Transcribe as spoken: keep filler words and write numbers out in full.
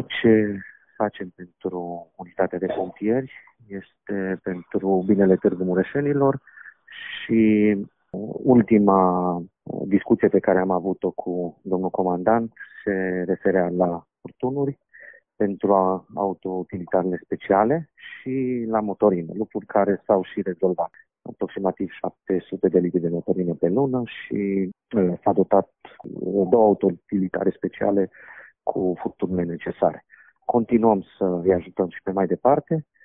Tot ce facem pentru unitatea de pompieri este pentru binele Târgu Mureșenilor și ultima discuție pe care am avut-o cu domnul comandant se referea la furtunuri pentru autoutilitarele speciale și la motorină, lucruri care s-au și rezolvat. Aproximativ șapte sute de litri de motorină pe lună și s-a dotat două autoutilitare speciale cu furturile necesare. Continuăm să îi ajutăm și pe mai departe